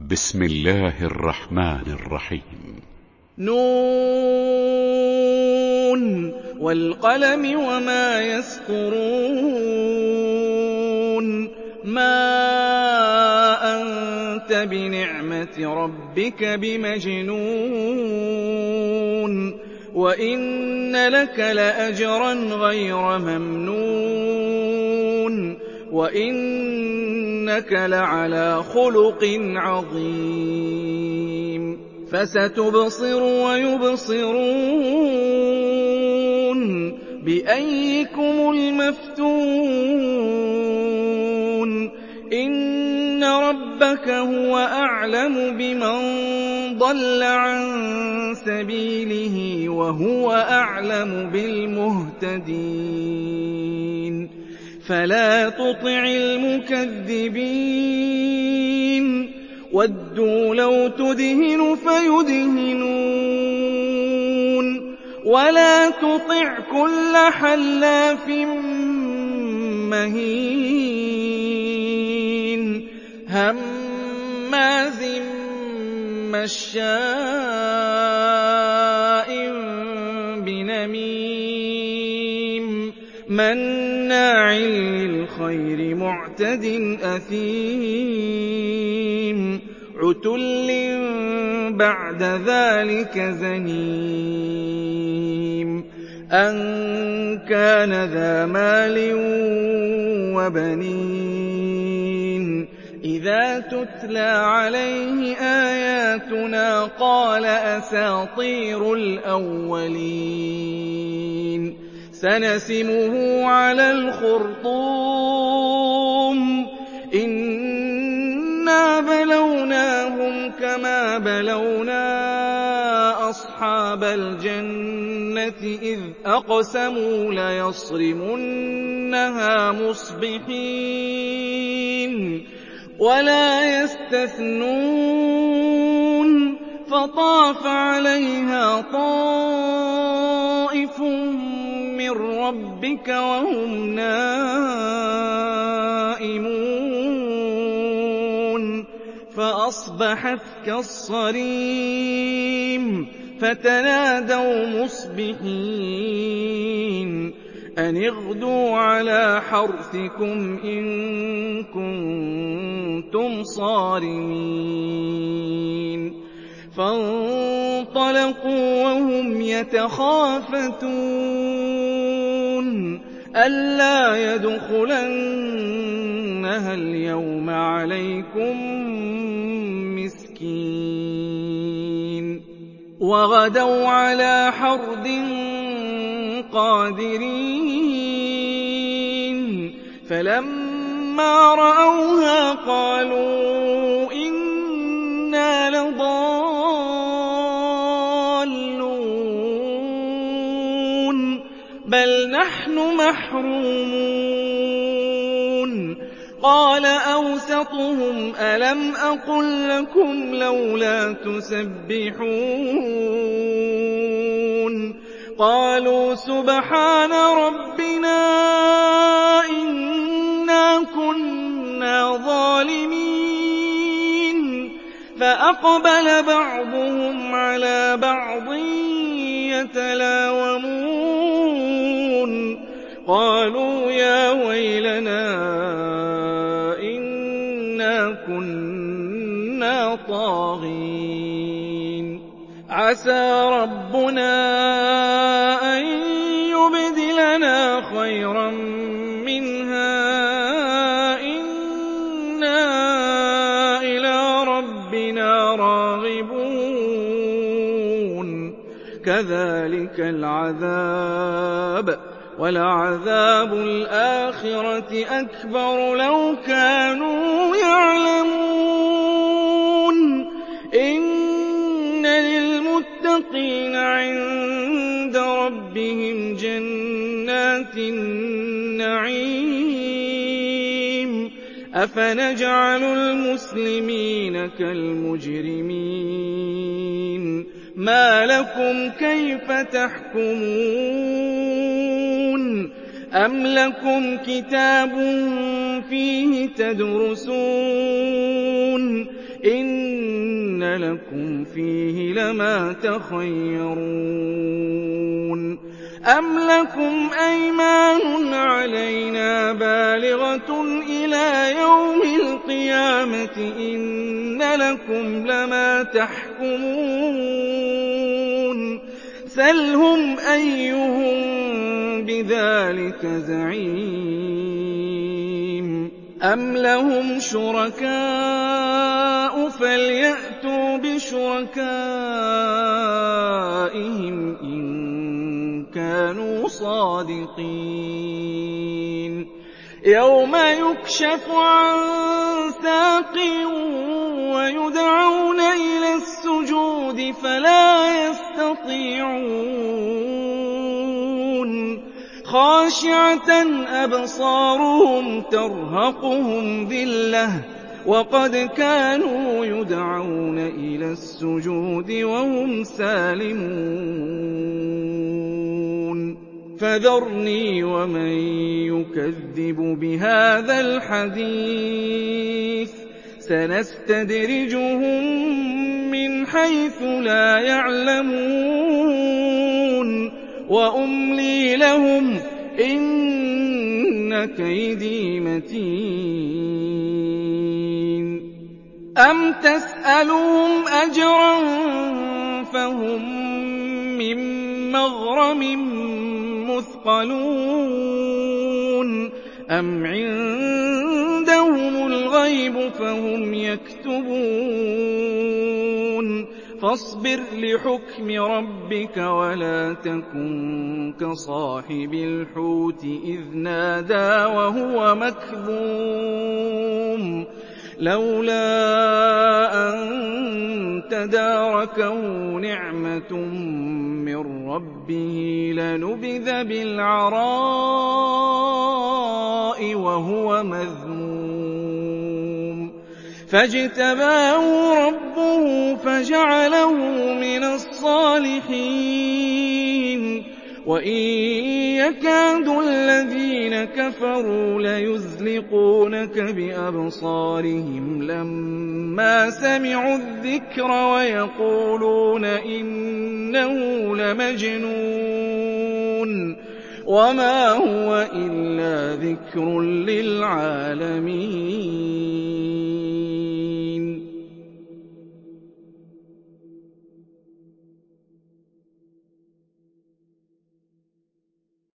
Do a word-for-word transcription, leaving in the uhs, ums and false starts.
بسم الله الرحمن الرحيم. نون والقلم وما يسطرون. ما أنت بنعمة ربك بمجنون. وإن لك لأجرا غير ممنون. وإنك لعلى خلق عظيم. فستبصر ويبصرون بأيكم المفتون. إن ربك هو أعلم بمن ضل عن سبيله وهو أعلم بالمهتدين. فلا تطع المكذبين. ودوا لو تدهن فيدهنون. ولا تطع كل حلاف مهين هماز مشاء بنميم مناع للخير معتد أثيم عتل بعد ذلك زنيم أن كان ذا مال وبنين. إذا تتلى عليه آياتنا قال أساطير الأولين. سنسمه على الخرطوم. إنا بلوناهم كما بلونا أصحاب الجنة إذ أقسموا ليصرمنها مصبحين ولا يستثنون. فطاف عليها طائف من ربك وهم نائمون فأصبحت كالصريم. فتنادوا مصبحين أن اغدوا على حرثكم إن كنتم صارمين. فانطلقوا وهم يتخافتون ألا يدخلنها اليوم عليكم مسكين. وغدوا على حرد قادرين. فلما رأوها قالوا إنا لضالون بل نحن محرومون. قال أوسطهم ألم أقل لكم لولا تسبحون. قالوا سبحان ربنا إنا كنا ظالمين. فأقبل بعضهم على بعض يتلاومون قالوا يا ويلنا إنا كنا طاغين. عسى ربنا أن يبدلنا خيرا منها إنا إلى ربنا راغبون. كذلك العذاب ولعذاب الآخرة أكبر لو كانوا يعلمون. إن للمتقين عند ربهم جنات النعيم. أفنجعل المسلمين كالمجرمين ما لكم كيف تحكمون. أم لكم كتاب فيه تدرسون إن لَكُمْ فِيهِ لَمَا تَخَيَّرُونَ أَمْ لَكُمْ أَيْمَانٌ عَلَيْنَا بَالِغَةٌ إِلَىٰ يَوْمِ الْقِيَامَةِ إِنَّ لَكُمْ لَمَا تَحْكُمُونَ سَلْهُمْ أَيُّهُم بِذَٰلِكَ زَعِيمٌ أَمْ لَهُمْ شُرَكَاءُ فَلْيَأْتُوا بِشُرَكَائِهِمْ إِن كَانُوا صَادِقِينَ يَوْمَ يُكْشَفُ عَن سَاقٍ وَيُدْعَوْنَ إِلَى السُّجُودِ فَلَا يَسْتَطِيعُونَ خَاشِعَةً أَبْصَارُهُمْ تَرْهَقُهُمْ ذِلَّةٌ وَقَدْ كَانُوا يُدْعَوْنَ إِلَى السُّجُودِ وَهُمْ سَالِمُونَ فَذَرْنِي وَمَن يُكَذِّبُ بِهَٰذَا الْحَدِيثِ سَنَسْتَدْرِجُهُم مِّنْ حَيْثُ لَا يَعْلَمُونَ وَأُمْلِي لَهُمْ ۚ إِنَّ كَيْدِي مَتِينٌ أَمْ تَسْأَلُهُمْ أَجْرًا فَهُم مِّن مَّغْرَمٍ مُّثْقَلُونَ أَمْ عِندَهُمُ الْغَيْبُ فَهُمْ يَكْتُبُونَ فَاصْبِرْ لِحُكْمِ رَبِّكَ وَلَا تَكُن كَصَاحِبِ الْحُوتِ إِذْ نَادَىٰ وَهُوَ مَكْظُومٌ لَّوْلَا أَن تَدَارَكَهُ نِعْمَةٌ مِّن رَّبِّهِ لَنُبِذَ بِالْعَرَاءِ وَهُوَ مَذْمُومٌ فَاجْتَبَاهُ رَبُّهُ فَجَعَلَهُ مِنَ الصَّالِحِينَ وَإِن يَكَادُ الَّذِينَ كَفَرُوا لَيُزْلِقُونَكَ بِأَبْصَارِهِمْ لَمَّا سَمِعُوا الذِّكْرَ وَيَقُولُونَ إِنَّهُ لَمَجْنُونٌ وَمَا هُوَ إِلَّا ذِكْرٌ لِّلْعَالَمِينَ